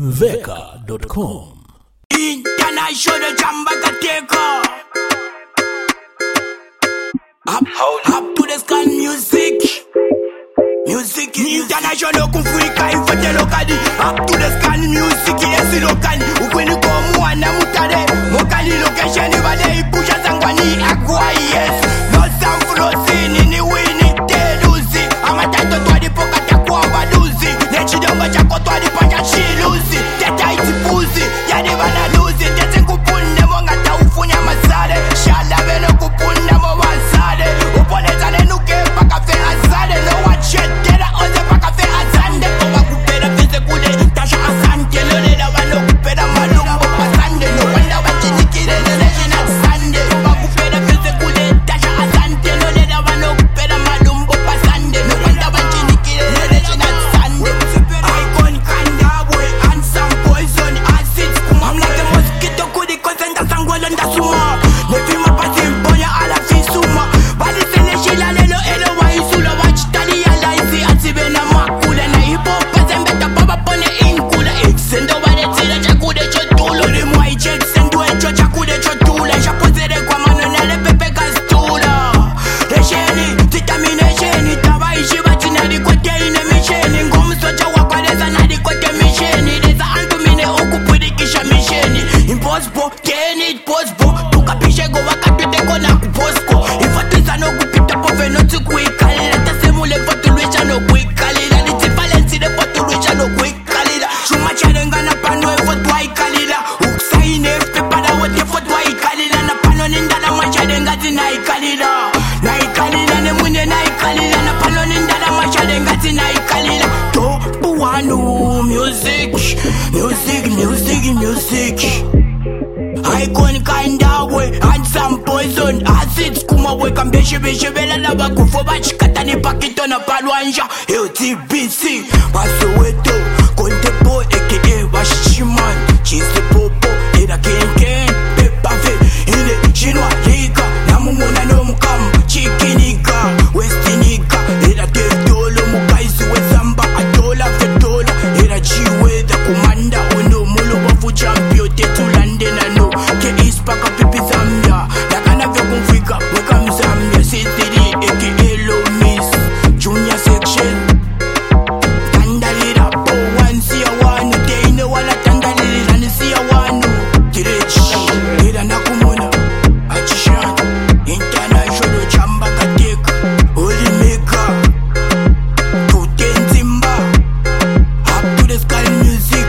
Veka.com. International Jamba Gateka. Up to the sky music. Music is international kufurika ifate lokali. Up to the sky music yes lokali. Ukweli kwa mwana mutare. Mokali location ibade ipusha zangwani agwa yes. No sound frozen ni wini teluzi. Amatato twadi pokata kwa waduzi. Nechidongo chako twadi panja chiluzi. Teta itipuzi. Yani bana luzi. Tete kupunde monga taufunya mazare. Shala veno kupunde mo wazare. Uponeza nenuke paka fe azare. No one shit get a oze paka fe azande. Oba kupera feze kude tasha asante. Lone na wano kupera malumbo pasande. No wanda wachinikire neleji na sande. Oba kupera feze kude tasha asante. Lone na wano kupera malumbo pasande. No wanda wachinikire neleji na sande. Icon kandabwe and some poison acids. I'm like a mosquito kudi kozenda sangwelo ndasuma. Nefima pasi mbonya ala fisuma. Bali sele shila lelo elo wa isula. Wachitali ya laisi asibe na makula. Na hipo pazembeta baba pone inkula. Exendo wale tira chakude chotulo. Ni mwai jet sendo echo chakude chotula. Shapozere kwa mano nale pepe kastula. Resheni, vitaminesheni. Taba ishi bachinari kote ine misheni. Ngomu socha wakwaleza nari kote misheni. Deza antumine ukupurikisha misheni. Impossible, can it possible? Tukapishe go wakatute kona kuposko. Ifatuisa no kupita pove no tukuikalila. Tasemule fatulisha no kuikalila. Nitivalensi de fatulisha no kuikalila. Shuma charenga na pano efotwa ikalila. Uksaine pepada wote fotwa ikalila. Na pano nindala macharenga zina ikalila. Na ikalila ne munye na ikalila. Na pano nindala macharenga zina ikalila. Topu wanu music. Icon kinda way and some poison acids kuma way kambeshe beshe bela na bakufo bachikata ni pakito na palwanja LTBC Basoweto Konte boy aka Washiman Chise popo ina kenken Pepa fe ine shinwa liga na mumuna no mukam Chikinika Westinika ina tedolo mukaizi wezamba adola fedola ina jiwe da kumanda uno mulo wafu champion tetulande na no ke ispaka pipi zambia yakana vyo kumfika weka mzambia C3 aka Lomis Junior section Tandalira po one siya wanu Teine wala tandalira ni siya wanu Direchi ila nakumuna Achishan International Jamba Gateka Holy Maker Tutenzimba Up to the sky music